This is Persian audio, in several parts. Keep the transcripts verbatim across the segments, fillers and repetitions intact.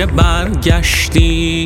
که برگشتی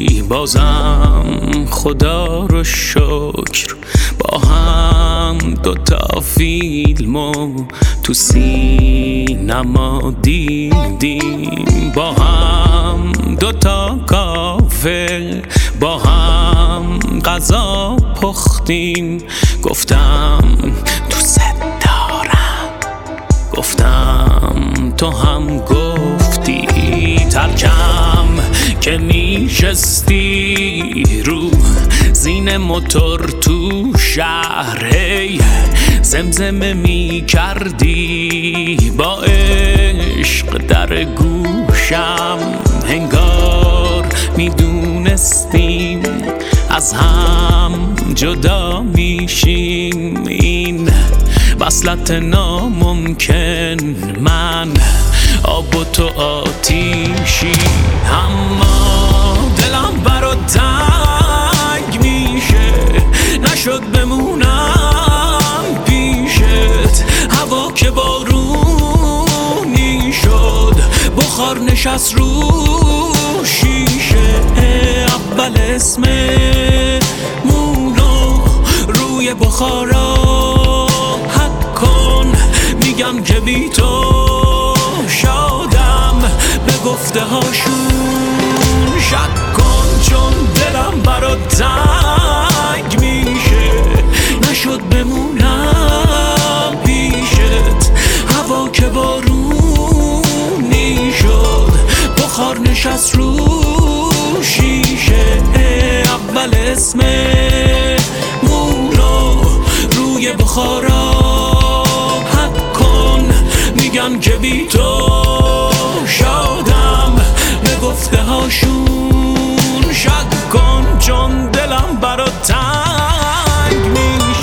بازم خدا رو شکر، با هم دوتا فیلمو تو سینما دیدیم، با هم دوتا کافه با هم غذا پختیم. گفتم دوست دارم، گفتم تو هم گفتی. ترکم که نیشستی رو زین موتور تو شهر، هی زمزمه می کردی با عشق در گوشم، انگار می دونستیم از هم جدا میشیم. این وصلت ناممکن، من آب و تو آتیشی، اما دلم برات تنگ میشه، نشد بمونم پیشت. هوا که بارونی شد، بخار نشست رو شیشه. اول اسممونو روی بخارا حک کن، میگم که بی تو شادم، به گفته هاشون شک کن. چون دلم برات تنگ میشه، نشد بمونم پیشت. هوا که بارونی شد، بخار نشست رو شیشه. اول اسممونو روی بخارا حک کن، میگم که بی تو شادم، به گفته هاشون شک کن. چون دلم برات تنگ میشه.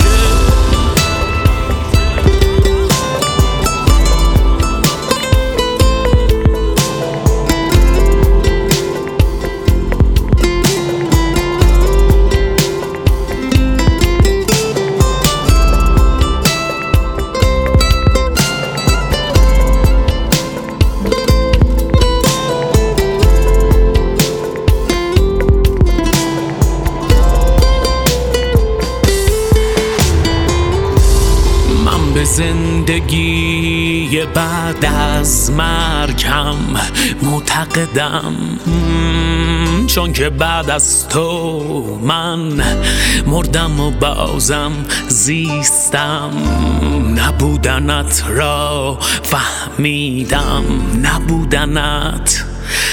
زندگی بعد از مرگم معتقدم، چون که بعد از تو من مردم و بازم زیستم. نبودنت را فهمیدم، نبودنت،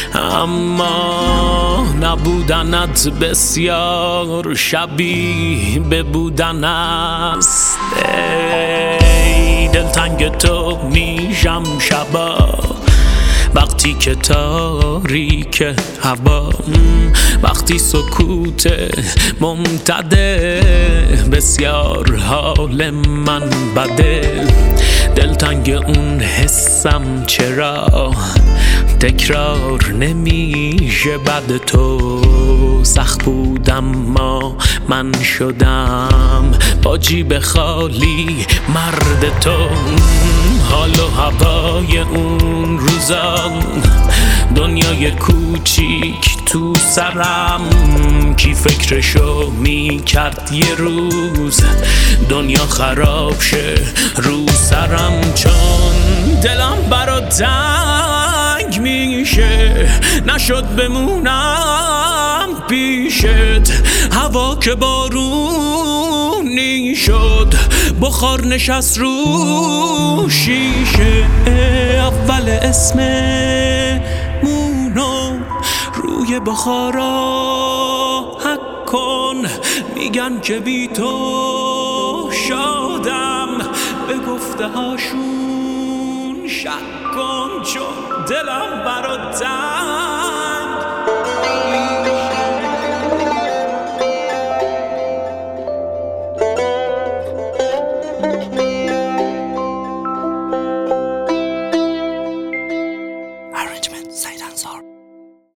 اما نبودنت بسیار شبیه به بودن است. ای دلتنگ تو میشم شبا، وقتی که تاریک هوا، وقتی سکوت ممتده، بسیار حال من بده. دلتنگ اون حسم چرا تکرار نمیشه؟ بعد تو سخت بودم ما من شدم با جیب خالی مرد تو. حال و هوای اون روزا، دنیای کوچیک تو سرم، کی فکرشو میکرد یه روز دنیا خراب شه رو سرم. چون دلم برات تنگ میشه، نشد بمونم پیشت. هوا که بارونی شد، بخار نشست رو شیشه. اول اسممونو روی بخارا حک کن، میگن که بی تو شادم، به گفته هاشون شک کن. چون دلم برات